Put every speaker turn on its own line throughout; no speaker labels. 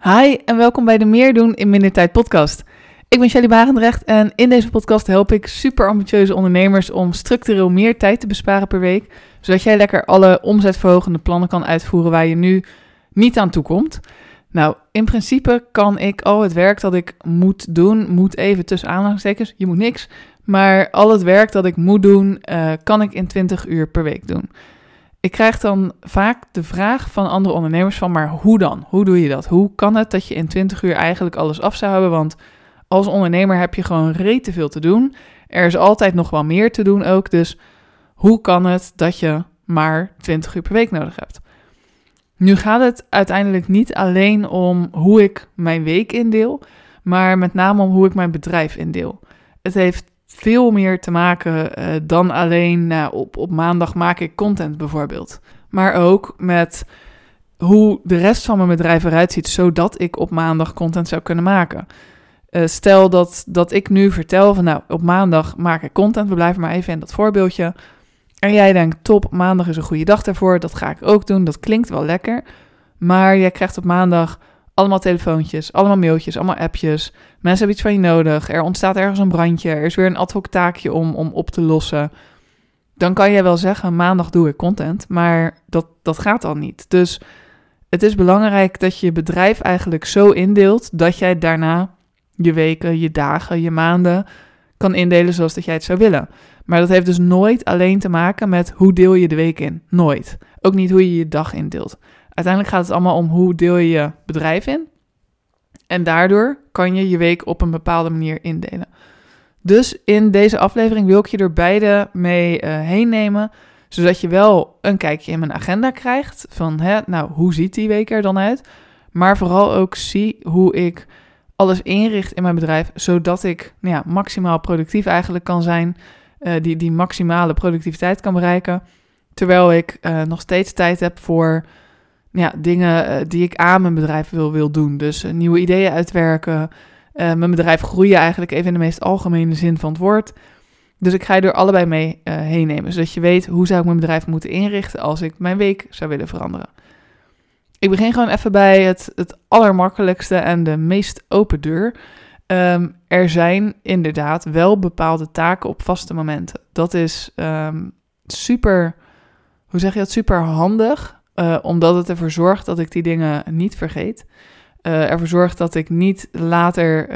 Hi en welkom bij de Meer doen in minder tijd podcast. Ik ben Shelly Barendrecht en in deze podcast help ik super ambitieuze ondernemers om structureel meer tijd te besparen per week, zodat jij lekker alle omzetverhogende plannen kan uitvoeren waar je nu niet aan toe komt. Nou, in principe kan ik al het werk dat ik moet doen, moet even tussen aanhalingstekens, je moet niks, maar al het werk dat ik moet doen, kan ik in 20 uur per week doen. Ik krijg dan vaak de vraag van andere ondernemers van, maar hoe dan? Hoe doe je dat? Hoe kan het dat je in 20 uur eigenlijk alles af zou hebben? Want als ondernemer heb je gewoon rete veel te doen. Er is altijd nog wel meer te doen ook. Dus hoe kan het dat je maar 20 uur per week nodig hebt? Nu gaat het uiteindelijk niet alleen om hoe ik mijn week indeel, maar met name om hoe ik mijn bedrijf indeel. Het heeft veel meer te maken dan alleen op maandag maak ik content bijvoorbeeld. Maar ook met hoe de rest van mijn bedrijf eruit ziet, zodat ik op maandag content zou kunnen maken. Stel dat ik nu vertel van nou, op maandag maak ik content, we blijven maar even in dat voorbeeldje. En jij denkt, top, maandag is een goede dag daarvoor, dat ga ik ook doen, dat klinkt wel lekker. Maar jij krijgt op maandag allemaal telefoontjes, allemaal mailtjes, allemaal appjes. Mensen hebben iets van je nodig. Er ontstaat ergens een brandje. Er is weer een ad hoc taakje om op te lossen. Dan kan je wel zeggen, maandag doe ik content. Maar dat gaat al niet. Dus het is belangrijk dat je je bedrijf eigenlijk zo indeelt dat jij daarna je weken, je dagen, je maanden kan indelen zoals dat jij het zou willen. Maar dat heeft dus nooit alleen te maken met hoe deel je de week in. Nooit. Ook niet hoe je je dag indeelt. Uiteindelijk gaat het allemaal om hoe deel je je bedrijf in. En daardoor kan je je week op een bepaalde manier indelen. Dus in deze aflevering wil ik je er beide mee heen nemen. Zodat je wel een kijkje in mijn agenda krijgt. Van hoe ziet die week er dan uit? Maar vooral ook zie hoe ik alles inricht in mijn bedrijf. Zodat ik maximaal productief eigenlijk kan zijn. Die maximale productiviteit kan bereiken. Terwijl ik nog steeds tijd heb voor dingen die ik aan mijn bedrijf wil doen. Dus nieuwe ideeën uitwerken. Mijn bedrijf groeien eigenlijk even in de meest algemene zin van het woord. Dus ik ga je er allebei mee heen nemen. Zodat je weet hoe zou ik mijn bedrijf moeten inrichten als ik mijn week zou willen veranderen. Ik begin gewoon even bij het allermakkelijkste en de meest open deur. Er zijn inderdaad wel bepaalde taken op vaste momenten. Dat is super handig. Omdat het ervoor zorgt dat ik die dingen niet vergeet. Ervoor zorgt dat ik niet later,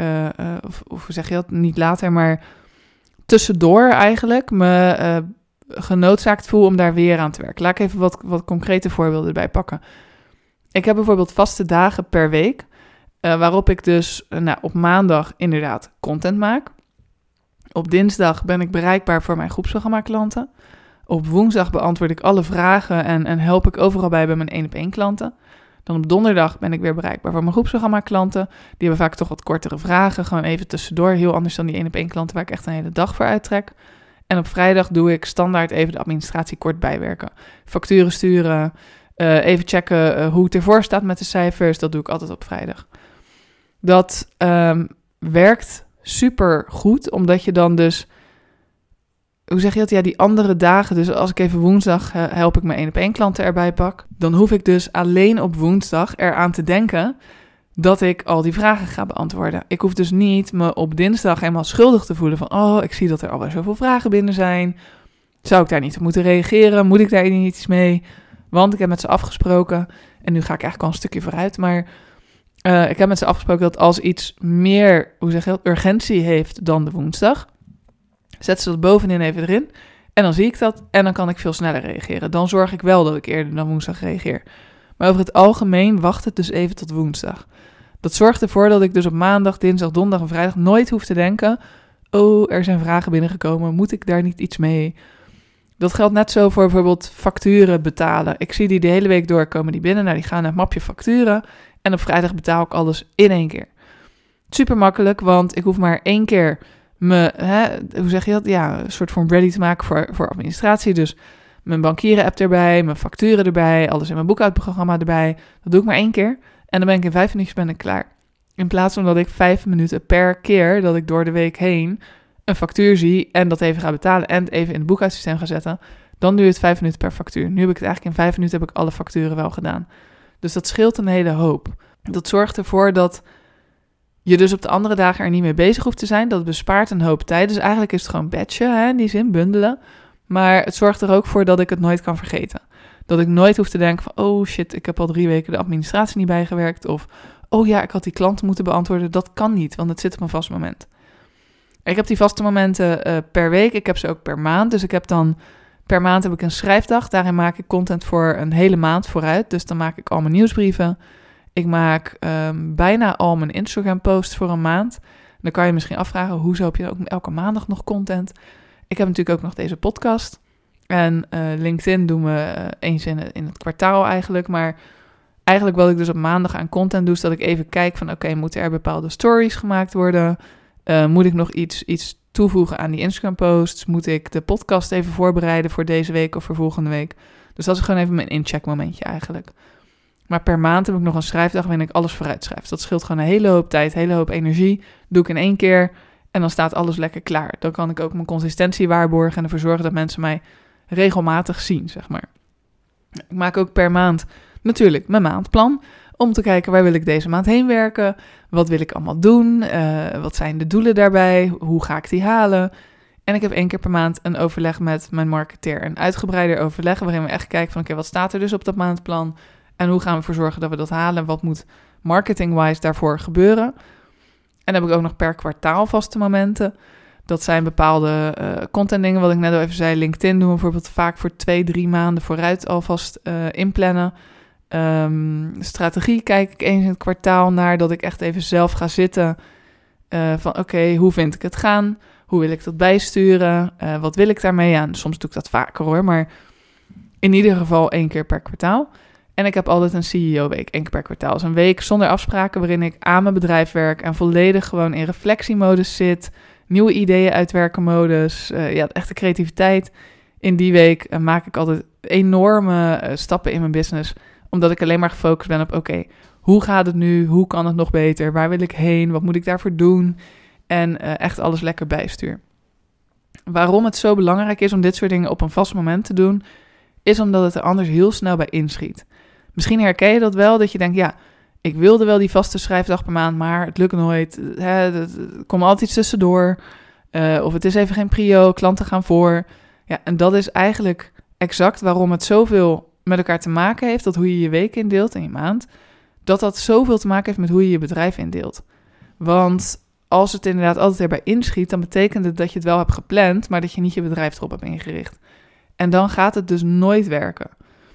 niet later, maar tussendoor eigenlijk me genoodzaakt voel om daar weer aan te werken. Laat ik even wat concrete voorbeelden erbij pakken. Ik heb bijvoorbeeld vaste dagen per week, waarop ik dus op maandag inderdaad content maak. Op dinsdag ben ik bereikbaar voor mijn groepsprogramma klanten. Op woensdag beantwoord ik alle vragen en help ik overal bij mijn 1-op-1 klanten. Dan op donderdag ben ik weer bereikbaar voor mijn groepsprogramma klanten. Die hebben vaak toch wat kortere vragen, gewoon even tussendoor. Heel anders dan die 1-op-1 klanten waar ik echt een hele dag voor uittrek. En op vrijdag doe ik standaard even de administratie kort bijwerken. Facturen sturen, even checken hoe het ervoor staat met de cijfers. Dat doe ik altijd op vrijdag. Dat werkt super goed, omdat je dan dus... Hoe zeg je dat? Ja, die andere dagen, dus als ik even woensdag help ik mijn 1-op-1 klanten erbij pak, dan hoef ik dus alleen op woensdag eraan te denken dat ik al die vragen ga beantwoorden. Ik hoef dus niet me op dinsdag helemaal schuldig te voelen van, ik zie dat er alweer zoveel vragen binnen zijn. Zou ik daar niet op moeten reageren? Moet ik daar niet iets mee? Want ik heb met ze afgesproken, en nu ga ik eigenlijk al een stukje vooruit, maar ik heb met ze afgesproken dat als iets meer, urgentie heeft dan de woensdag, zet ze dat bovenin even erin en dan zie ik dat en dan kan ik veel sneller reageren. Dan zorg ik wel dat ik eerder dan woensdag reageer. Maar over het algemeen wacht het dus even tot woensdag. Dat zorgt ervoor dat ik dus op maandag, dinsdag, donderdag en vrijdag nooit hoef te denken, er zijn vragen binnengekomen, moet ik daar niet iets mee? Dat geldt net zo voor bijvoorbeeld facturen betalen. Ik zie die de hele week door komen die binnen, die gaan naar het mapje facturen en op vrijdag betaal ik alles in één keer. Super makkelijk, want ik hoef maar 1 keer een soort van ready te maken voor administratie. Dus mijn bankieren-app erbij, mijn facturen erbij, alles in mijn boekhoudprogramma erbij. Dat doe ik maar 1 keer en dan ben ik in 5 minuutjes klaar. In plaats van dat ik 5 minuten per keer dat ik door de week heen een factuur zie en dat even ga betalen en het even in het boekhoudsysteem ga zetten, dan duurt het 5 minuten per factuur. Nu heb ik het eigenlijk in 5 minuten heb ik alle facturen wel gedaan. Dus dat scheelt een hele hoop. Dat zorgt ervoor dat je dus op de andere dagen er niet mee bezig hoeft te zijn. Dat bespaart een hoop tijd. Dus eigenlijk is het gewoon batchen, in die zin, bundelen. Maar het zorgt er ook voor dat ik het nooit kan vergeten. Dat ik nooit hoef te denken van, oh shit, ik heb al 3 weken de administratie niet bijgewerkt. Of, oh ja, ik had die klant moeten beantwoorden. Dat kan niet, want het zit op een vast moment. Ik heb die vaste momenten per week. Ik heb ze ook per maand. Dus ik heb dan, per maand heb ik een schrijfdag. Daarin maak ik content voor een hele maand vooruit. Dus dan maak ik al mijn nieuwsbrieven. Ik maak bijna al mijn Instagram posts voor een maand. Dan kan je misschien afvragen, hoezo heb je ook elke maandag nog content? Ik heb natuurlijk ook nog deze podcast. En LinkedIn doen we eens in het kwartaal eigenlijk. Maar eigenlijk wat ik dus op maandag aan content doe, is dat ik even kijk van oké, moeten er bepaalde stories gemaakt worden? Moet ik nog iets toevoegen aan die Instagram posts? Moet ik de podcast even voorbereiden voor deze week of voor volgende week? Dus dat is gewoon even mijn incheck momentje eigenlijk. Maar per maand heb ik nog een schrijfdag waarin ik alles vooruit schrijf. Dat scheelt gewoon een hele hoop tijd, een hele hoop energie. Doe ik in 1 keer en dan staat alles lekker klaar. Dan kan ik ook mijn consistentie waarborgen en ervoor zorgen dat mensen mij regelmatig zien, zeg maar. Ik maak ook per maand natuurlijk mijn maandplan. Om te kijken, waar wil ik deze maand heen werken? Wat wil ik allemaal doen? Wat zijn de doelen daarbij? Hoe ga ik die halen? En ik heb 1 keer per maand een overleg met mijn marketeer. Een uitgebreider overleg waarin we echt kijken van oké, wat staat er dus op dat maandplan? En hoe gaan we ervoor zorgen dat we dat halen? Wat moet marketing-wise daarvoor gebeuren? En dan heb ik ook nog per kwartaal vaste momenten. Dat zijn bepaalde content dingen, wat ik net al even zei. LinkedIn doen we bijvoorbeeld vaak voor 2-3 maanden vooruit alvast inplannen. Strategie kijk ik eens in het kwartaal naar, dat ik echt even zelf ga zitten. Van oké, hoe vind ik het gaan? Hoe wil ik dat bijsturen? Wat wil ik daarmee? Ja, soms doe ik dat vaker hoor, maar in ieder geval 1 keer per kwartaal. En ik heb altijd een CEO-week, 1 keer per kwartaal. Dus een week zonder afspraken waarin ik aan mijn bedrijf werk en volledig gewoon in reflectiemodus zit. Nieuwe ideeën uitwerken modus. Echte creativiteit. In die week maak ik altijd enorme stappen in mijn business. Omdat ik alleen maar gefocust ben op oké, hoe gaat het nu? Hoe kan het nog beter? Waar wil ik heen? Wat moet ik daarvoor doen? En echt alles lekker bijstuur. Waarom het zo belangrijk is om dit soort dingen op een vast moment te doen, is omdat het er anders heel snel bij inschiet. Misschien herken je dat wel, dat je denkt, ja, ik wilde wel die vaste schrijfdag per maand, maar het lukt nooit. Er komt altijd iets tussendoor. Of het is even geen prio, klanten gaan voor. Ja, en dat is eigenlijk exact waarom het zoveel met elkaar te maken heeft, dat hoe je je week indeelt en je maand, dat zoveel te maken heeft met hoe je je bedrijf indeelt. Want als het inderdaad altijd erbij inschiet, dan betekent het dat je het wel hebt gepland, maar dat je niet je bedrijf erop hebt ingericht. En dan gaat het dus nooit werken.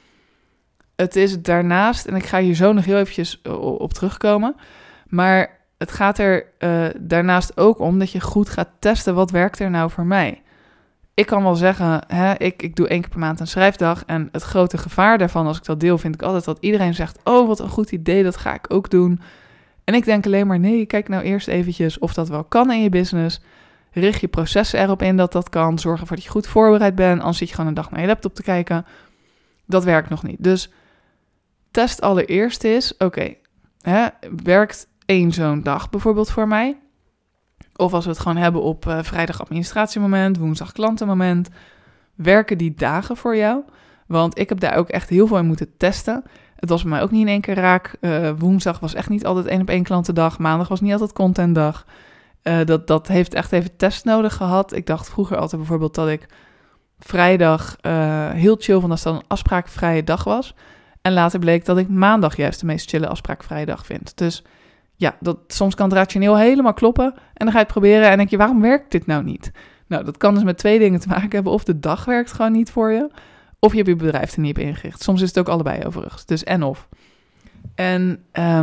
Het is daarnaast, en ik ga hier zo nog heel eventjes op terugkomen, maar het gaat er daarnaast ook om dat je goed gaat testen, wat werkt er nou voor mij? Ik kan wel zeggen, ik doe 1 keer per maand een schrijfdag en het grote gevaar daarvan, als ik dat deel, vind ik altijd dat iedereen zegt, oh wat een goed idee, dat ga ik ook doen. En ik denk alleen maar, nee, kijk nou eerst eventjes of dat wel kan in je business. Richt je processen erop in dat dat kan. Zorg ervoor dat je goed voorbereid bent. Anders zit je gewoon een dag naar je laptop te kijken. Dat werkt nog niet. Dus test allereerst eens, werkt 1 zo'n dag bijvoorbeeld voor mij? Of als we het gewoon hebben op vrijdag administratiemoment, woensdag klantenmoment. Werken die dagen voor jou? Want ik heb daar ook echt heel veel in moeten testen. Het was bij mij ook niet in 1 keer raak. Woensdag was echt niet altijd 1-op-1 klantendag. Maandag was niet altijd contentdag. Dat heeft echt even test nodig gehad. Ik dacht vroeger altijd bijvoorbeeld dat ik vrijdag heel chill vond als dat een afspraakvrije dag was. En later bleek dat ik maandag juist de meest chille afspraakvrije dag vind. Dus ja, soms kan het rationeel helemaal kloppen. En dan ga je het proberen en denk je, waarom werkt dit nou niet? Nou, dat kan dus met 2 dingen te maken hebben. Of de dag werkt gewoon niet voor je, of je hebt je bedrijf er niet op ingericht. Soms is het ook allebei overigens. Dus en-of. En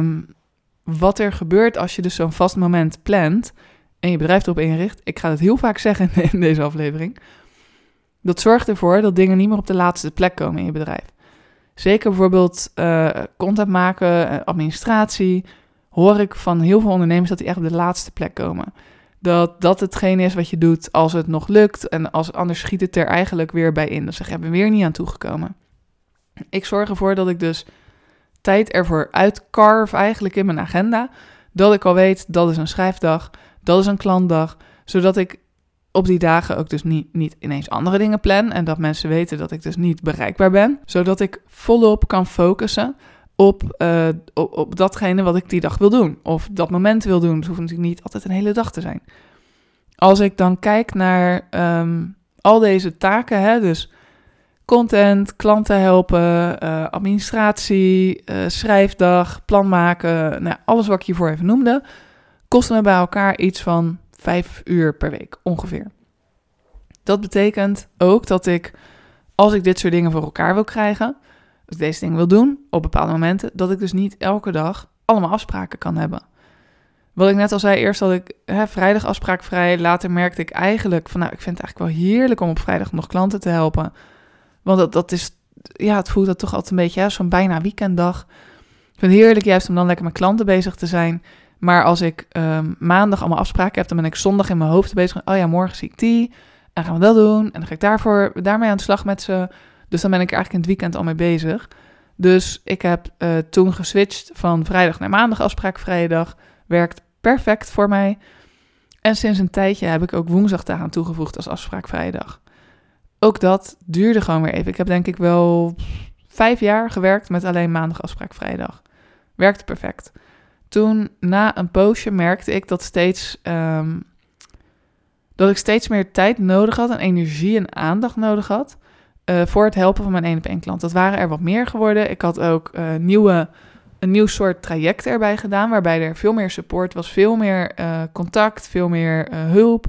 wat er gebeurt als je dus zo'n vast moment plant en je bedrijf erop inricht, ik ga het heel vaak zeggen in deze aflevering, dat zorgt ervoor dat dingen niet meer op de laatste plek komen in je bedrijf. Zeker bijvoorbeeld content maken, administratie, hoor ik van heel veel ondernemers dat die echt op de laatste plek komen. Dat hetgene is wat je doet als het nog lukt en anders schiet het er eigenlijk weer bij in. Dus ik ben weer niet aan toegekomen. Ik zorg ervoor dat ik dus tijd ervoor uitcarf eigenlijk in mijn agenda, dat ik al weet, dat is een schrijfdag, dat is een klantdag, zodat ik op die dagen ook dus niet ineens andere dingen plan en dat mensen weten dat ik dus niet bereikbaar ben, zodat ik volop kan focussen op datgene wat ik die dag wil doen. Of dat moment wil doen. Het hoeft natuurlijk niet altijd een hele dag te zijn. Als ik dan kijk naar al deze taken, hè, dus content, klanten helpen, administratie, schrijfdag, plan maken, nou, alles wat ik hiervoor even noemde, kost me bij elkaar iets van 5 uur per week ongeveer. Dat betekent ook dat ik, als ik dit soort dingen voor elkaar wil krijgen, als ik deze dingen wil doen op bepaalde momenten, dat ik dus niet elke dag allemaal afspraken kan hebben. Wat ik net al zei, eerst had ik vrijdag afspraakvrij. Later merkte ik eigenlijk van, ik vind het eigenlijk wel heerlijk om op vrijdag nog klanten te helpen. Want dat is, het voelt dat toch altijd een beetje, zo'n bijna weekenddag. Ik vind het heerlijk juist om dan lekker met klanten bezig te zijn. Maar als ik maandag allemaal afspraken heb, dan ben ik zondag in mijn hoofd bezig. Morgen zie ik die. En gaan we dat doen. En dan ga ik daarmee aan de slag met ze. Dus dan ben ik er eigenlijk in het weekend al mee bezig. Dus ik heb toen geswitcht van vrijdag naar maandag afspraakvrije dag. Werkt perfect voor mij. En sinds een tijdje heb ik ook woensdag daaraan toegevoegd als afspraakvrije dag. Ook dat duurde gewoon weer even. Ik heb denk ik wel 5 jaar gewerkt met alleen maandag afspraakvrije dag. Werkte perfect. Toen, na een poosje, merkte ik dat ik steeds meer tijd nodig had en energie en aandacht nodig had voor het helpen van mijn 1-op-1 klant. Dat waren er wat meer geworden. Ik had ook een nieuw soort traject erbij gedaan, waarbij er veel meer support was, veel meer contact, veel meer hulp.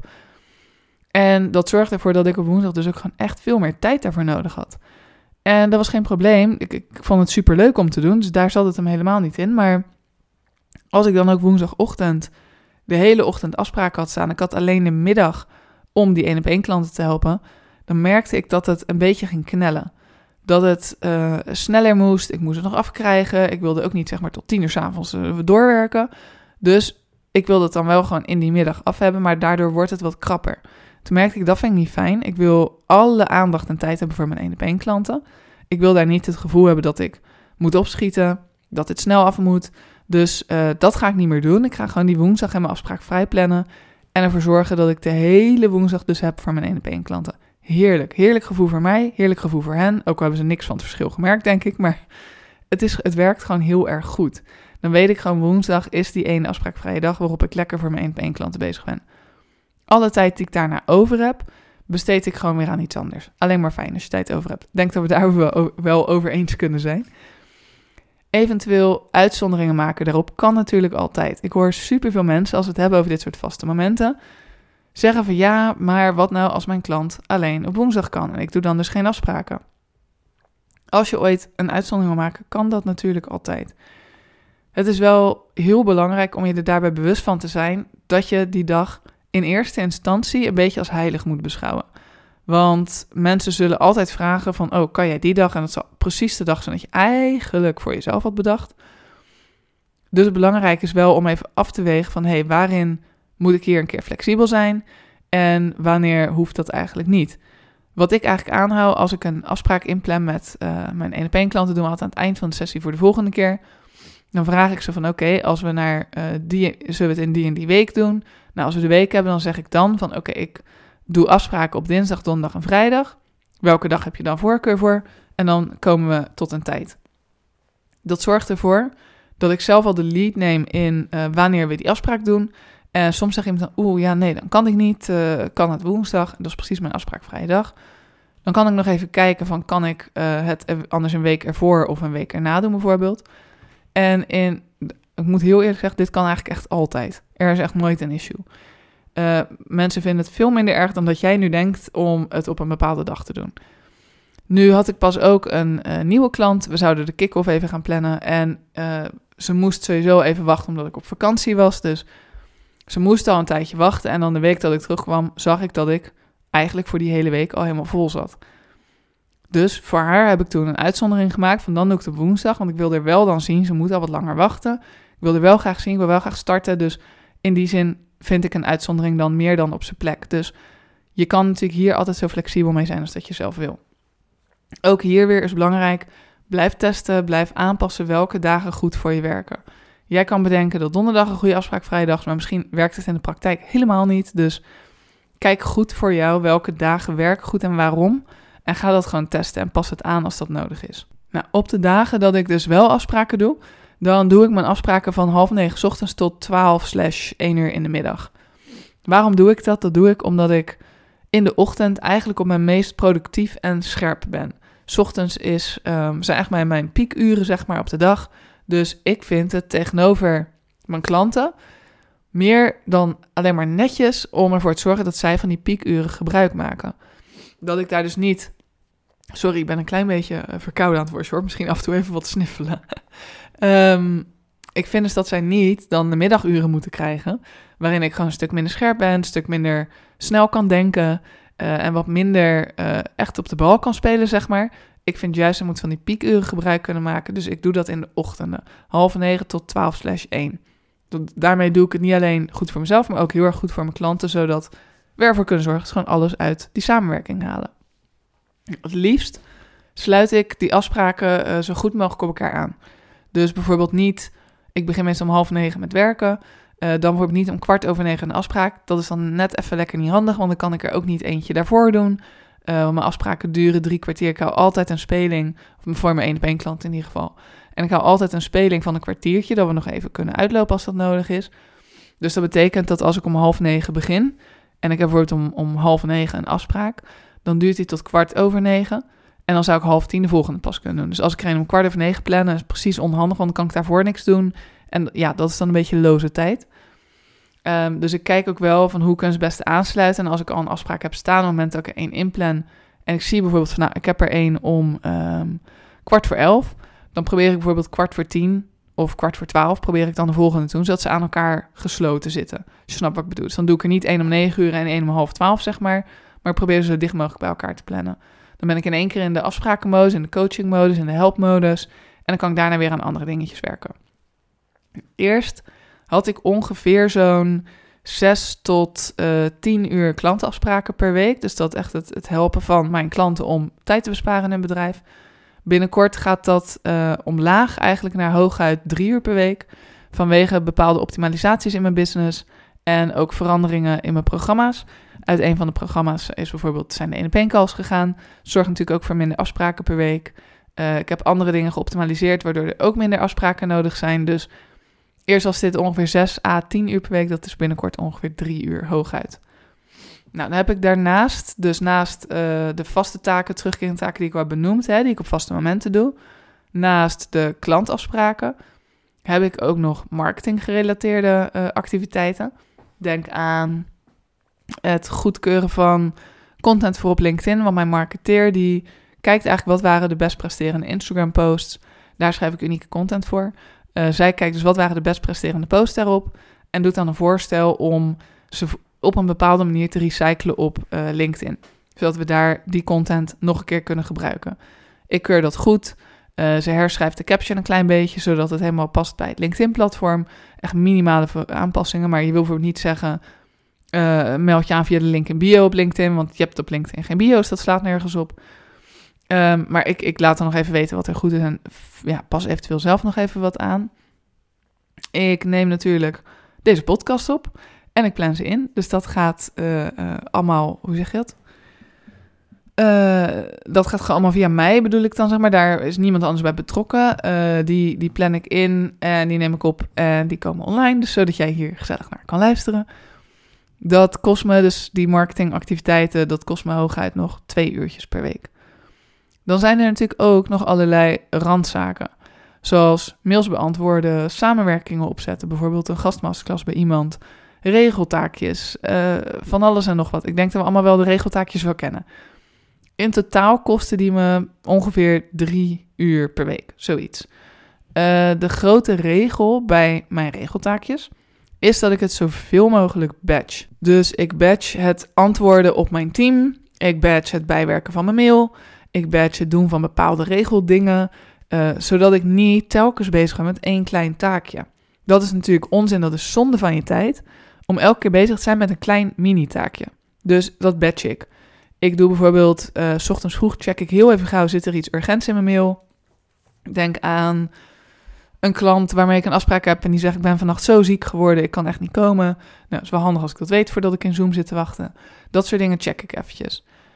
En dat zorgde ervoor dat ik op woensdag dus ook gewoon echt veel meer tijd daarvoor nodig had. En dat was geen probleem. Ik vond het super leuk om te doen, dus daar zat het hem helemaal niet in. Maar als ik dan ook woensdagochtend de hele ochtend afspraken had staan, ik had alleen de middag om die 1-op-1 klanten te helpen, dan merkte ik dat het een beetje ging knellen. Dat het sneller moest, ik moest het nog afkrijgen. Ik wilde ook niet tot 10 uur 's avonds doorwerken. Dus ik wilde het dan wel gewoon in die middag af hebben, maar daardoor wordt het wat krapper. Toen merkte ik, dat vind ik niet fijn. Ik wil alle aandacht en tijd hebben voor mijn 1-op-1 klanten. Ik wil daar niet het gevoel hebben dat ik moet opschieten, dat het snel af moet. Dus dat ga ik niet meer doen. Ik ga gewoon die woensdag en mijn afspraak vrij plannen en ervoor zorgen dat ik de hele woensdag dus heb voor mijn 1-op-1 klanten. Heerlijk. Heerlijk gevoel voor mij, heerlijk gevoel voor hen. Ook al hebben ze niks van het verschil gemerkt, denk ik. Maar het werkt gewoon heel erg goed. Dan weet ik gewoon, woensdag is die ene afspraakvrije dag waarop ik lekker voor mijn 1-op-1 klanten bezig ben. Alle tijd die ik daarna over heb, besteed ik gewoon weer aan iets anders. Alleen maar fijn als je tijd over hebt. Ik denk dat we daar wel over eens kunnen zijn. Eventueel uitzonderingen maken daarop kan natuurlijk altijd. Ik hoor superveel mensen, als we het hebben over dit soort vaste momenten, zeggen van ja, maar wat nou als mijn klant alleen op woensdag kan en ik doe dan dus geen afspraken. Als je ooit een uitzondering wil maken, kan dat natuurlijk altijd. Het is wel heel belangrijk om je er daarbij bewust van te zijn dat je die dag in eerste instantie een beetje als heilig moet beschouwen. Want mensen zullen altijd vragen van, kan jij die dag? En dat zal precies de dag zijn dat je eigenlijk voor jezelf had bedacht. Dus belangrijk is wel om even af te wegen van, waarin moet ik hier een keer flexibel zijn? En wanneer hoeft dat eigenlijk niet? Wat ik eigenlijk aanhoud als ik een afspraak inplan met mijn 1-op-1 klanten, doen we altijd aan het eind van de sessie voor de volgende keer. Dan vraag ik ze van, als we zullen we het in die en die week doen? Nou, als we de week hebben, dan zeg ik dan van, ik doe afspraken op dinsdag, donderdag en vrijdag. Welke dag heb je dan voorkeur voor? En dan komen we tot een tijd. Dat zorgt ervoor dat ik zelf al de lead neem in wanneer we die afspraak doen. En soms zeg iemand dan, dan kan ik niet. Kan het woensdag? Dat is precies mijn afspraakvrije dag. Dan kan ik nog even kijken van, kan ik het anders een week ervoor of een week erna doen bijvoorbeeld. En ik moet heel eerlijk zeggen, dit kan eigenlijk echt altijd. Er is echt nooit een issue. Mensen vinden het veel minder erg dan dat jij nu denkt om het op een bepaalde dag te doen. Nu had ik pas ook een nieuwe klant. We zouden de kick-off even gaan plannen. En ze moest sowieso even wachten omdat ik op vakantie was. Dus ze moest al een tijdje wachten. En dan de week dat ik terugkwam, zag ik dat ik eigenlijk voor die hele week al helemaal vol zat. Dus voor haar heb ik toen een uitzondering gemaakt van dan doe ik het op woensdag. Want ik wilde er wel dan zien, ze moet al wat langer wachten. Ik wilde er wel graag zien, ik wil wel graag starten. Dus in die zin vind ik een uitzondering dan meer dan op zijn plek. Dus je kan natuurlijk hier altijd zo flexibel mee zijn als dat je zelf wil. Ook hier weer is belangrijk, blijf testen, blijf aanpassen welke dagen goed voor je werken. Jij kan bedenken dat donderdag een goede afspraakvrije dag is, maar misschien werkt het in de praktijk helemaal niet. Dus kijk goed voor jou welke dagen werken goed en waarom. En ga dat gewoon testen en pas het aan als dat nodig is. Nou, op de dagen dat ik dus wel afspraken doe, dan doe ik mijn afspraken van 8:30 's ochtends tot 12/1 uur in de middag. Waarom doe ik dat? Dat doe ik omdat ik in de ochtend eigenlijk op mijn meest productief en scherp ben. 's Ochtends zijn echt mijn piekuren, zeg maar, op de dag. Dus ik vind het tegenover mijn klanten meer dan alleen maar netjes om ervoor te zorgen dat zij van die piekuren gebruik maken. Dat ik daar dus niet... Sorry, ik ben een klein beetje verkouden aan het worden, hoor. Misschien af en toe even wat sniffelen. Ik vind dus dat zij niet dan de middaguren moeten krijgen, waarin ik gewoon een stuk minder scherp ben, een stuk minder snel kan denken en wat minder echt op de bal kan spelen, zeg maar. Ik vind juist, ze moet van die piekuren gebruik kunnen maken, dus ik doe dat in de ochtenden, 8:30 tot 12/1. Daarmee doe ik het niet alleen goed voor mezelf, maar ook heel erg goed voor mijn klanten, zodat we ervoor kunnen zorgen dat ze gewoon alles uit die samenwerking halen. Het liefst sluit ik die afspraken zo goed mogelijk op elkaar aan. Dus bijvoorbeeld niet, ik begin meestal om 8:30 met werken, dan bijvoorbeeld niet om 8:15 een afspraak. Dat is dan net even lekker niet handig, want dan kan ik er ook niet eentje daarvoor doen. Mijn afspraken duren 3 kwartier. Ik hou altijd een speling, of voor mijn 1-op-1 klant in ieder geval. En ik hou altijd een speling van een kwartiertje, dat we nog even kunnen uitlopen als dat nodig is. Dus dat betekent dat als ik om 8:30 begin, en ik heb bijvoorbeeld om 8:30 een afspraak, dan duurt die tot 9:15. En dan zou ik 9:30 de volgende pas kunnen doen. Dus als ik er een om 9:15 plan, is het precies onhandig, want dan kan ik daarvoor niks doen. En ja, dat is dan een beetje loze tijd. Dus ik kijk ook wel van hoe kunnen ze het beste aansluiten. En als ik al een afspraak heb staan, op het moment dat ik er 1 inplan, en ik zie bijvoorbeeld van, ik heb er 1 om 11:15, dan probeer ik bijvoorbeeld 11:15 of 11:15 probeer ik dan de volgende te doen, zodat ze aan elkaar gesloten zitten. Als je snapt wat ik bedoel. Dus dan doe ik er niet 1 om 9 uur en 1 om 11:30, zeg maar ik probeer ze zo dicht mogelijk bij elkaar te plannen. Dan ben ik in 1 keer in de afsprakenmodus, in de coachingmodus, in de helpmodus. En dan kan ik daarna weer aan andere dingetjes werken. Eerst had ik ongeveer zo'n 6 tot 10 uur klantenafspraken per week. Dus dat echt het helpen van mijn klanten om tijd te besparen in hun bedrijf. Binnenkort gaat dat omlaag, eigenlijk naar hooguit 3 uur per week. Vanwege bepaalde optimalisaties in mijn business en ook veranderingen in mijn programma's. Uit een van de programma's zijn de 1-op-1 calls gegaan. Zorgt natuurlijk ook voor minder afspraken per week. Ik heb andere dingen geoptimaliseerd, waardoor er ook minder afspraken nodig zijn. Dus eerst was dit ongeveer 6 à 10 uur per week. Dat is binnenkort ongeveer 3 uur hooguit. Nou, dan heb ik daarnaast, dus naast de vaste taken, terugkerende taken die ik al benoemd, die ik op vaste momenten doe. Naast de klantafspraken heb ik ook nog marketinggerelateerde activiteiten. Denk aan het goedkeuren van content voor op LinkedIn. Want mijn marketeer die kijkt eigenlijk wat waren de best presterende Instagram posts. Daar schrijf ik unieke content voor. Zij kijkt dus wat waren de best presterende posts daarop. En doet dan een voorstel om ze op een bepaalde manier te recyclen op LinkedIn. Zodat we daar die content nog een keer kunnen gebruiken. Ik keur dat goed. Ze herschrijft de caption een klein beetje, zodat het helemaal past bij het LinkedIn-platform. Echt minimale aanpassingen, maar je wil bijvoorbeeld niet zeggen, meld je aan via de link in bio op LinkedIn, want je hebt op LinkedIn geen bio's, dat slaat nergens op. Maar ik laat dan nog even weten wat er goed is en pas eventueel zelf nog even wat aan. Ik neem natuurlijk deze podcast op en ik plan ze in. Dus dat gaat allemaal, hoe zeg je dat? Dat gaat gewoon allemaal via mij, bedoel ik dan, zeg maar. Daar is niemand anders bij betrokken. Die plan ik in en die neem ik op en die komen online. Dus zodat jij hier gezellig naar kan luisteren. Dat kost me, dus die marketingactiviteiten, dat kost me hooguit nog 2 uurtjes per week. Dan zijn er natuurlijk ook nog allerlei randzaken. Zoals mails beantwoorden, samenwerkingen opzetten. Bijvoorbeeld een gastmasterclass bij iemand. Regeltaakjes, van alles en nog wat. Ik denk dat we allemaal wel de regeltaakjes wel kennen. In totaal kosten die me ongeveer 3 uur per week, zoiets. De grote regel bij mijn regeltaakjes is dat ik het zoveel mogelijk batch. Dus ik batch het antwoorden op mijn team. Ik batch het bijwerken van mijn mail. Ik batch het doen van bepaalde regeldingen. Zodat ik niet telkens bezig ben met 1 klein taakje. Dat is natuurlijk onzin, dat is zonde van je tijd. Om elke keer bezig te zijn met een klein mini-taakje. Dus dat batch ik. Ik doe bijvoorbeeld, 's ochtends vroeg check ik heel even gauw, zit er iets urgents in mijn mail? Denk aan een klant waarmee ik een afspraak heb en die zegt, ik ben vannacht zo ziek geworden, ik kan echt niet komen. Nou, het is wel handig als ik dat weet voordat ik in Zoom zit te wachten. Dat soort dingen check ik eventjes.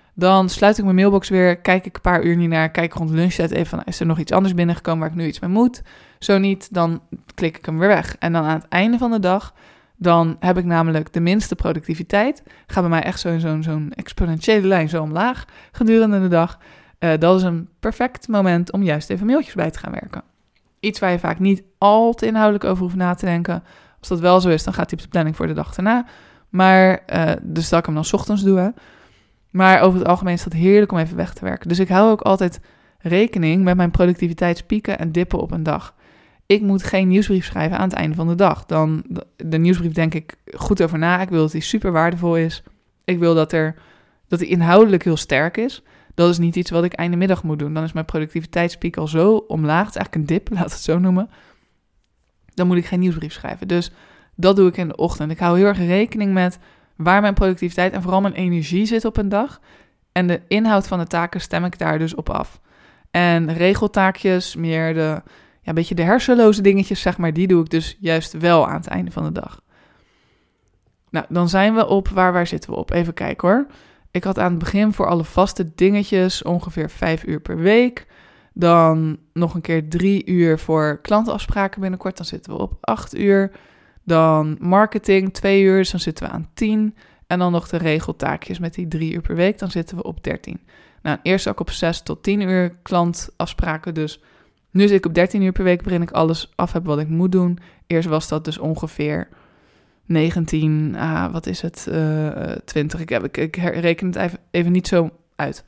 Dan sluit ik mijn mailbox weer, kijk ik een paar uur niet naar, kijk rond lunchtijd even van, is er nog iets anders binnengekomen waar ik nu iets mee moet? Zo niet, dan klik ik hem weer weg. En dan aan het einde van de dag, dan heb ik namelijk de minste productiviteit. Gaat bij mij echt zo'n exponentiële lijn zo omlaag gedurende de dag. Dat is een perfect moment om juist even mailtjes bij te gaan werken. Iets waar je vaak niet al te inhoudelijk over hoeft na te denken. Als dat wel zo is, dan gaat hij op de planning voor de dag erna. Maar, dus dat ik hem dan 's ochtends doe. Hè. Maar over het algemeen is dat heerlijk om even weg te werken. Dus ik hou ook altijd rekening met mijn productiviteitspieken en dippen op een dag. Ik moet geen nieuwsbrief schrijven aan het einde van de dag. Dan de nieuwsbrief denk ik goed over na. Ik wil dat die super waardevol is. Ik wil dat die inhoudelijk heel sterk is. Dat is niet iets wat ik einde middag moet doen. Dan is mijn productiviteitspiek al zo omlaag. Het is eigenlijk een dip, laat het zo noemen. Dan moet ik geen nieuwsbrief schrijven. Dus dat doe ik in de ochtend. Ik hou heel erg rekening met waar mijn productiviteit en vooral mijn energie zit op een dag. En de inhoud van de taken stem ik daar dus op af. En regeltaakjes, meer een beetje de hersenloze dingetjes, zeg maar, die doe ik dus juist wel aan het einde van de dag. Nou, dan zijn we op, waar zitten we op? Even kijken hoor. Ik had aan het begin voor alle vaste dingetjes ongeveer 5 uur per week. Dan nog een keer 3 uur voor klantenafspraken binnenkort, dan zitten we op 8 uur. Dan marketing 2 uur, dus dan zitten we aan 10. En dan nog de regeltaakjes met die 3 uur per week, dan zitten we op 13. Nou, eerst ook op 6 tot 10 uur klantafspraken, dus nu zit ik op 13 uur per week waarin ik alles af heb wat ik moet doen. Eerst was dat dus ongeveer 19, 20. Ik reken het even niet zo uit.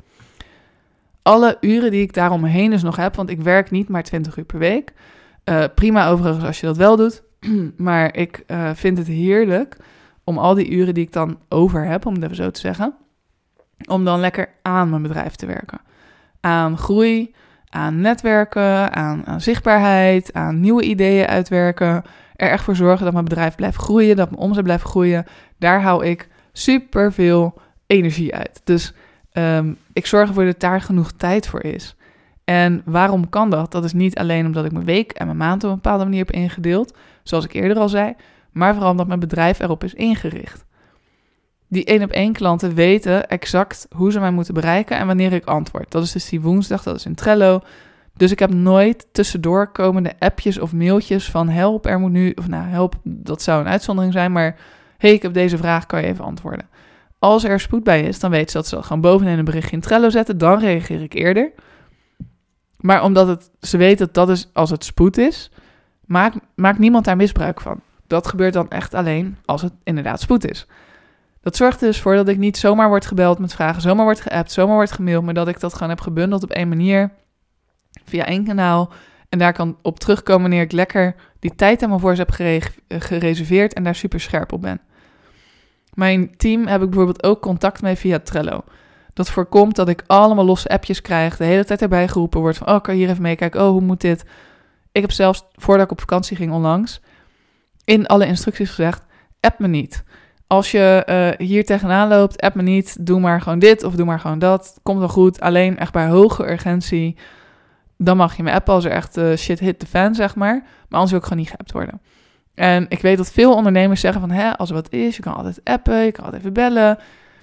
Alle uren die ik daaromheen dus nog heb, want ik werk niet maar 20 uur per week. Prima overigens als je dat wel doet. Maar ik vind het heerlijk om al die uren die ik dan over heb, om het even zo te zeggen, om dan lekker aan mijn bedrijf te werken. Aan groei, aan netwerken, aan zichtbaarheid, aan nieuwe ideeën uitwerken. Er echt voor zorgen dat mijn bedrijf blijft groeien, dat mijn omzet blijft groeien. Daar hou ik super veel energie uit. Dus ik zorg ervoor dat daar genoeg tijd voor is. En waarom kan dat? Dat is niet alleen omdat ik mijn week en mijn maand op een bepaalde manier heb ingedeeld, zoals ik eerder al zei, maar vooral omdat mijn bedrijf erop is ingericht. Die 1-op-1 klanten weten exact hoe ze mij moeten bereiken en wanneer ik antwoord. Dat is dus die woensdag, dat is in Trello. Dus ik heb nooit tussendoor komende appjes of mailtjes van help, er moet nu, of nou help, dat zou een uitzondering zijn, maar hey, ik heb deze vraag, kan je even antwoorden? Als er spoed bij is, dan weten ze dat ze dat gewoon bovenin een berichtje in Trello zetten, dan reageer ik eerder. Maar omdat ze weten dat is als het spoed is, maakt niemand daar misbruik van. Dat gebeurt dan echt alleen als het inderdaad spoed is. Dat zorgt er dus voor dat ik niet zomaar word gebeld met vragen, zomaar word geappt, zomaar word gemaild, maar dat ik dat gewoon heb gebundeld op één manier, via één kanaal. En daar kan op terugkomen wanneer ik lekker die tijd aan mijn voorzet heb gereserveerd en daar super scherp op ben. Mijn team heb ik bijvoorbeeld ook contact mee via Trello. Dat voorkomt dat ik allemaal losse appjes krijg, de hele tijd erbij geroepen wordt van, oh, kan je hier even meekijken, oh, hoe moet dit? Ik heb zelfs, voordat ik op vakantie ging onlangs, in alle instructies gezegd, app me niet. Als je hier tegenaan loopt, app me niet, doe maar gewoon dit of doe maar gewoon dat. Komt wel goed, alleen echt bij hoge urgentie, dan mag je me appen als er echt shit hit the fan, zeg maar. Maar anders wil ik gewoon niet geappt worden. En ik weet dat veel ondernemers zeggen van, als er wat is, je kan altijd appen, je kan altijd even bellen.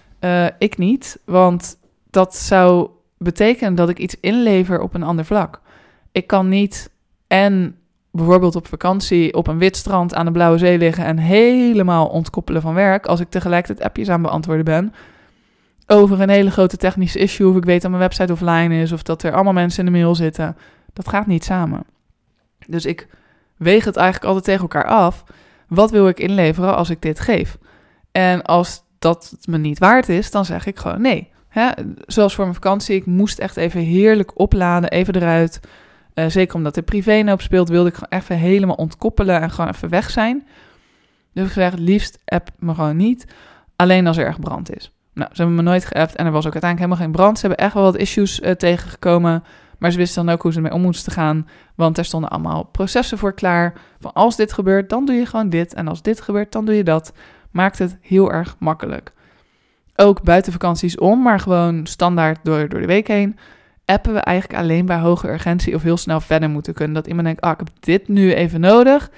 Ik niet, want dat zou betekenen dat ik iets inlever op een ander vlak. Ik kan niet en bijvoorbeeld op vakantie op een wit strand aan de Blauwe Zee liggen en helemaal ontkoppelen van werk, als ik tegelijkertijd appjes aan beantwoorden ben over een hele grote technische issue, of ik weet dat mijn website offline is, of dat er allemaal mensen in de mail zitten. Dat gaat niet samen. Dus ik weeg het eigenlijk altijd tegen elkaar af. Wat wil ik inleveren als ik dit geef? En als dat het me niet waard is, dan zeg ik gewoon nee. Zoals voor mijn vakantie, ik moest echt even heerlijk opladen, even eruit. Zeker omdat er privé-noop speelt, wilde ik gewoon even helemaal ontkoppelen en gewoon even weg zijn. Dus ik zeg, het liefst app me gewoon niet, alleen als er erg brand is. Nou, ze hebben me nooit geappt en er was ook uiteindelijk helemaal geen brand. Ze hebben echt wel wat issues tegengekomen, maar ze wisten dan ook hoe ze ermee om moesten gaan, want er stonden allemaal processen voor klaar. Van als dit gebeurt, dan doe je gewoon dit en als dit gebeurt, dan doe je dat. Maakt het heel erg makkelijk. Ook buiten vakanties om, maar gewoon standaard door de week heen, appen we eigenlijk alleen bij hoge urgentie of heel snel verder moeten kunnen. Dat iemand denkt, ik heb dit nu even nodig.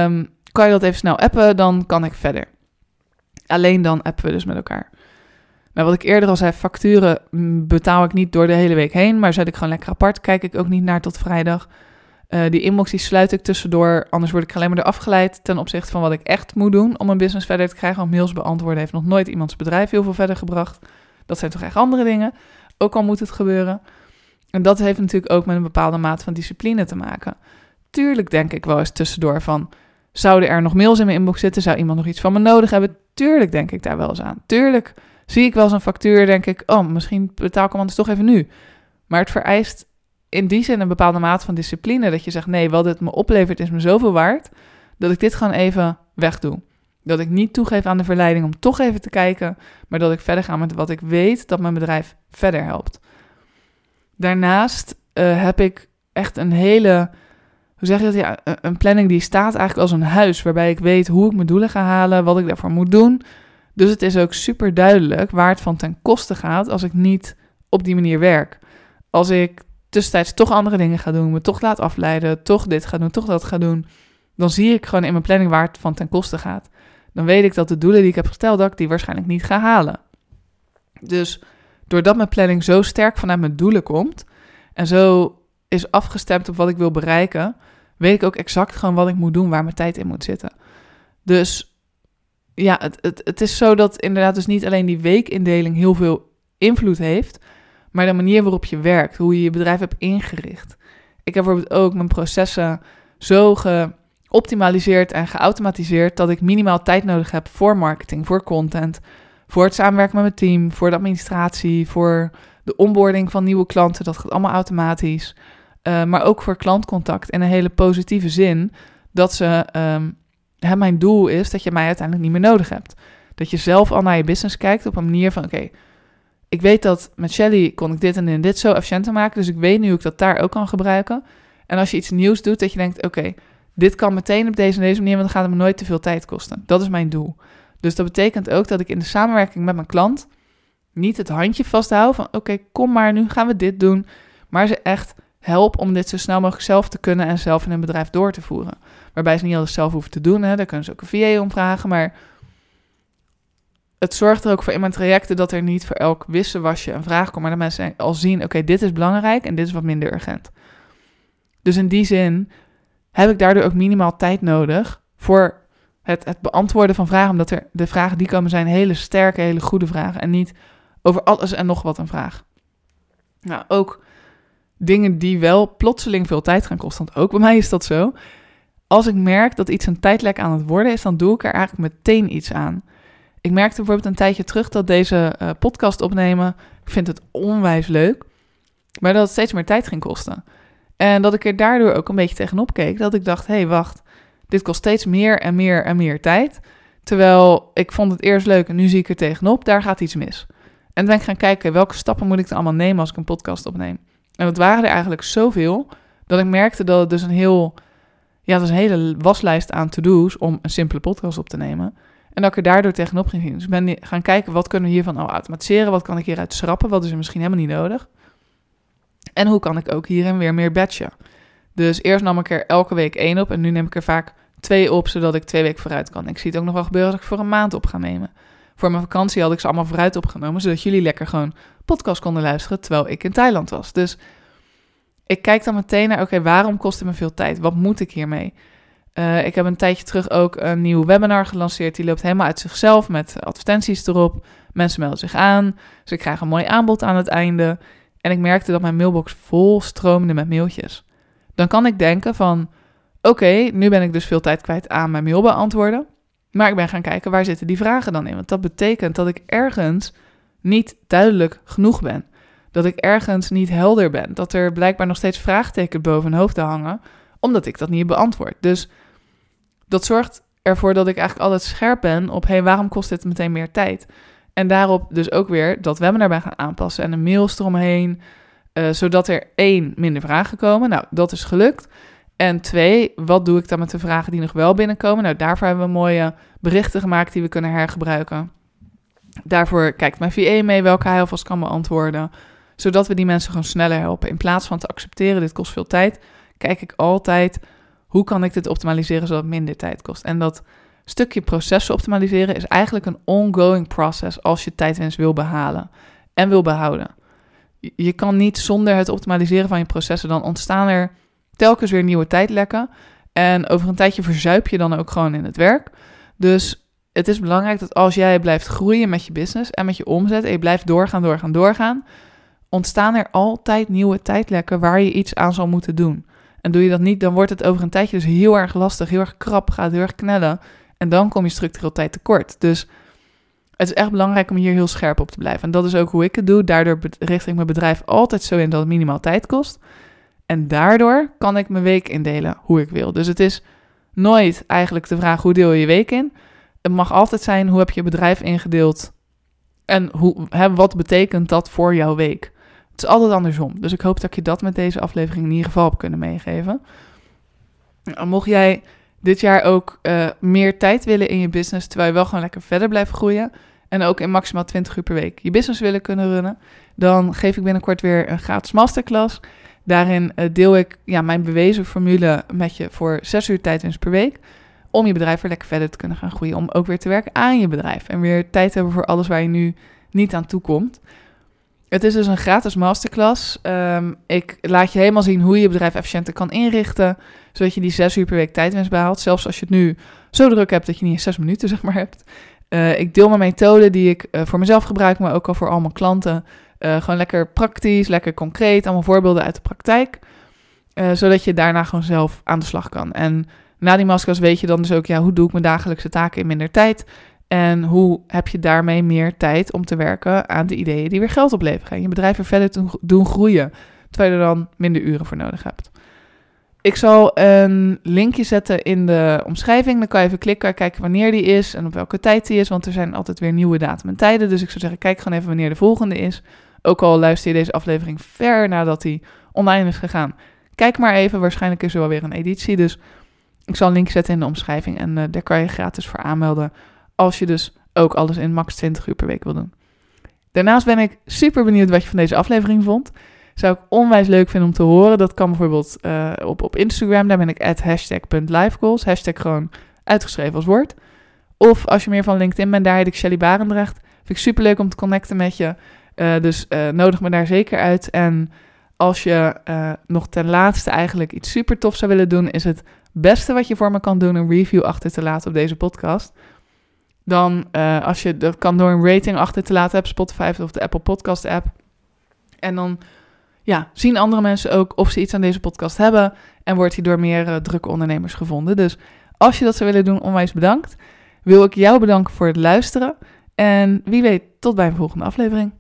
Kan je dat even snel appen, dan kan ik verder. Alleen dan appen we dus met elkaar. Nou, wat ik eerder al zei, facturen betaal ik niet door de hele week heen, maar zet ik gewoon lekker apart. Kijk ik ook niet naar tot vrijdag. Die inbox die sluit ik tussendoor, anders word ik alleen maar eraf geleid ten opzichte van wat ik echt moet doen om mijn business verder te krijgen. Want mails beantwoorden heeft nog nooit iemands bedrijf heel veel verder gebracht. Dat zijn toch echt andere dingen, ook al moet het gebeuren. En dat heeft natuurlijk ook met een bepaalde mate van discipline te maken. Tuurlijk denk ik wel eens tussendoor van, zouden er nog mails in mijn inbox zitten? Zou iemand nog iets van me nodig hebben? Tuurlijk denk ik daar wel eens aan. Tuurlijk zie ik wel zo'n factuur, denk ik, misschien betaal ik hem anders toch even nu. Maar het vereist in die zin een bepaalde mate van discipline, dat je zegt, nee, wat het me oplevert is me zoveel waard, dat ik dit gewoon even wegdoe. Dat ik niet toegeef aan de verleiding om toch even te kijken, maar dat ik verder ga met wat ik weet dat mijn bedrijf verder helpt. Daarnaast heb ik echt een hele, hoe zeg je dat? Ja, een planning die staat eigenlijk als een huis, waarbij ik weet hoe ik mijn doelen ga halen, wat ik daarvoor moet doen. Dus het is ook super duidelijk waar het van ten koste gaat als ik niet op die manier werk. Als ik tussentijds toch andere dingen ga doen, me toch laat afleiden, toch dit ga doen, toch dat ga doen, dan zie ik gewoon in mijn planning waar het van ten koste gaat. Dan weet ik dat de doelen die ik heb gesteld, dat ik die waarschijnlijk niet ga halen. Dus doordat mijn planning zo sterk vanuit mijn doelen komt en zo is afgestemd op wat ik wil bereiken, weet ik ook exact gewoon wat ik moet doen, waar mijn tijd in moet zitten. Dus ja, het is zo dat inderdaad dus niet alleen die weekindeling heel veel invloed heeft, maar de manier waarop je werkt, hoe je je bedrijf hebt ingericht. Ik heb bijvoorbeeld ook mijn processen zo geoptimaliseerd en geautomatiseerd dat ik minimaal tijd nodig heb voor marketing, voor content, voor het samenwerken met mijn team, voor de administratie, voor de onboarding van nieuwe klanten. Dat gaat allemaal automatisch. Maar ook voor klantcontact in een hele positieve zin, dat mijn doel is dat je mij uiteindelijk niet meer nodig hebt. Dat je zelf al naar je business kijkt op een manier van, oké, ik weet dat met Shelly kon ik dit en dit zo efficiënter maken, dus ik weet nu hoe ik dat daar ook kan gebruiken. En als je iets nieuws doet, dat je denkt, oké, dit kan meteen op deze manier, want dan gaat het me nooit te veel tijd kosten. Dat is mijn doel. Dus dat betekent ook dat ik in de samenwerking met mijn klant niet het handje vasthoud van, oké, kom maar, nu gaan we dit doen. Maar ze echt help om dit zo snel mogelijk zelf te kunnen en zelf in een bedrijf door te voeren. Waarbij ze niet alles zelf hoeven te doen, hè. Daar kunnen ze ook een VA om vragen, maar het zorgt er ook voor in mijn trajecten dat er niet voor elk wisselwasje een vraag komt, maar dat mensen al zien, oké, dit is belangrijk en dit is wat minder urgent. Dus in die zin heb ik daardoor ook minimaal tijd nodig voor het beantwoorden van vragen, omdat de vragen die komen zijn hele sterke, hele goede vragen en niet over alles en nog wat een vraag. Nou, ook dingen die wel plotseling veel tijd gaan kosten, want ook bij mij is dat zo. Als ik merk dat iets een tijdlek aan het worden is, dan doe ik er eigenlijk meteen iets aan. Ik merkte bijvoorbeeld een tijdje terug dat deze podcast opnemen, ik vind het onwijs leuk, maar dat het steeds meer tijd ging kosten. En dat ik er daardoor ook een beetje tegenop keek, dat ik dacht, hé, wacht, dit kost steeds meer en meer en meer tijd. Terwijl ik vond het eerst leuk en nu zie ik er tegenop, daar gaat iets mis. En dan ben ik gaan kijken, welke stappen moet ik dan allemaal nemen als ik een podcast opneem. En dat waren er eigenlijk zoveel, dat ik merkte dat het dus het was een hele waslijst aan to-do's om een simpele podcast op te nemen. En dat ik er daardoor tegenop ging zien. Dus ik ben gaan kijken, wat kunnen we hiervan al automatiseren? Wat kan ik hieruit schrappen? Wat is er misschien helemaal niet nodig? En hoe kan ik ook hierin weer meer batchen? Dus eerst nam ik er elke week 1 op en nu neem ik er vaak 2 op, zodat ik 2 weken vooruit kan. Ik zie het ook nog wel gebeuren als ik voor een maand op ga nemen. Voor mijn vakantie had ik ze allemaal vooruit opgenomen, zodat jullie lekker gewoon podcast konden luisteren terwijl ik in Thailand was. Dus ik kijk dan meteen naar, oké, waarom kost het me veel tijd? Wat moet ik hiermee? Ik heb een tijdje terug ook een nieuw webinar gelanceerd. Die loopt helemaal uit zichzelf met advertenties erop. Mensen melden zich aan. Dus ik krijg een mooi aanbod aan het einde. En ik merkte dat mijn mailbox vol stroomde met mailtjes. Dan kan ik denken van, oké, nu ben ik dus veel tijd kwijt aan mijn mail beantwoorden. Maar ik ben gaan kijken, waar zitten die vragen dan in? Want dat betekent dat ik ergens niet duidelijk genoeg ben. Dat ik ergens niet helder ben. Dat er blijkbaar nog steeds vraagtekens boven mijn hoofd te hangen, omdat ik dat niet heb beantwoord. Dus dat zorgt ervoor dat ik eigenlijk altijd scherp ben op, waarom kost dit meteen meer tijd? En daarop dus ook weer dat webinar ben gaan aanpassen en de mails eromheen, zodat er 1, minder vragen komen. Nou, dat is gelukt. En 2, wat doe ik dan met de vragen die nog wel binnenkomen? Nou, daarvoor hebben we mooie berichten gemaakt die we kunnen hergebruiken. Daarvoor kijkt mijn VA mee welke hij alvast kan beantwoorden, zodat we die mensen gewoon sneller helpen. In plaats van te accepteren, dit kost veel tijd, kijk ik altijd, hoe kan ik dit optimaliseren zodat het minder tijd kost? En dat stukje processen optimaliseren is eigenlijk een ongoing process als je tijdwinst wil behalen en wil behouden. Je kan niet zonder het optimaliseren van je processen, dan ontstaan er telkens weer nieuwe tijdlekken. En over een tijdje verzuip je dan ook gewoon in het werk. Dus het is belangrijk dat als jij blijft groeien met je business en met je omzet en je blijft doorgaan, ontstaan er altijd nieuwe tijdlekken waar je iets aan zal moeten doen. En doe je dat niet, dan wordt het over een tijdje dus heel erg lastig, heel erg krap, gaat heel erg knellen. En dan kom je structureel tijd tekort. Dus het is echt belangrijk om hier heel scherp op te blijven. En dat is ook hoe ik het doe. Daardoor richt ik mijn bedrijf altijd zo in dat het minimaal tijd kost. En daardoor kan ik mijn week indelen hoe ik wil. Dus het is nooit eigenlijk de vraag hoe deel je je week in. Het mag altijd zijn hoe heb je bedrijf ingedeeld en wat betekent dat voor jouw week. Het is altijd andersom. Dus ik hoop dat ik je dat met deze aflevering in ieder geval heb kunnen meegeven. Mocht jij dit jaar ook meer tijd willen in je business, terwijl je wel gewoon lekker verder blijft groeien en ook in maximaal 20 uur per week je business willen kunnen runnen, dan geef ik binnenkort weer een gratis masterclass. Daarin deel ik mijn bewezen formule met je voor 6 uur tijdwinst per week, om je bedrijf weer lekker verder te kunnen gaan groeien, om ook weer te werken aan je bedrijf en weer tijd te hebben voor alles waar je nu niet aan toe komt. Het is dus een gratis masterclass. Ik laat je helemaal zien hoe je je bedrijf efficiënter kan inrichten, zodat je die 6 uur per week tijdwinst behaalt. Zelfs als je het nu zo druk hebt dat je niet eens 6 minuten hebt. Ik deel mijn methode die ik voor mezelf gebruik, maar ook al voor al mijn klanten. Gewoon lekker praktisch, lekker concreet, allemaal voorbeelden uit de praktijk. Zodat je daarna gewoon zelf aan de slag kan. En na die masterclass weet je dan dus ook, hoe doe ik mijn dagelijkse taken in minder tijd? En hoe heb je daarmee meer tijd om te werken aan de ideeën die weer geld opleveren? En je bedrijf weer verder te doen groeien, terwijl je er dan minder uren voor nodig hebt. Ik zal een linkje zetten in de omschrijving. Dan kan je even klikken, kijken wanneer die is en op welke tijd die is. Want er zijn altijd weer nieuwe datum en tijden. Dus ik zou zeggen, kijk gewoon even wanneer de volgende is. Ook al luister je deze aflevering ver nadat die online is gegaan. Kijk maar even, waarschijnlijk is er wel weer een editie. Dus ik zal een linkje zetten in de omschrijving. En daar kan je gratis voor aanmelden. Als je dus ook alles in max 20 uur per week wil doen. Daarnaast ben ik super benieuwd wat je van deze aflevering vond. Zou ik onwijs leuk vinden om te horen. Dat kan bijvoorbeeld op Instagram. Daar ben ik @hashtag.lifegoals. Hashtag gewoon uitgeschreven als woord. Of als je meer van LinkedIn bent, daar heet ik Shelly Barendrecht. Vind ik super leuk om te connecten met je. Dus nodig me daar zeker uit. En als je nog ten laatste eigenlijk iets super tof zou willen doen, is het beste wat je voor me kan doen een review achter te laten op deze podcast. Dan als je dat kan door een rating achter te laten op Spotify of de Apple Podcast app. En dan zien andere mensen ook of ze iets aan deze podcast hebben. En wordt hij door meer drukke ondernemers gevonden. Dus als je dat zou willen doen, onwijs bedankt. Wil ik jou bedanken voor het luisteren. En wie weet, tot bij een volgende aflevering.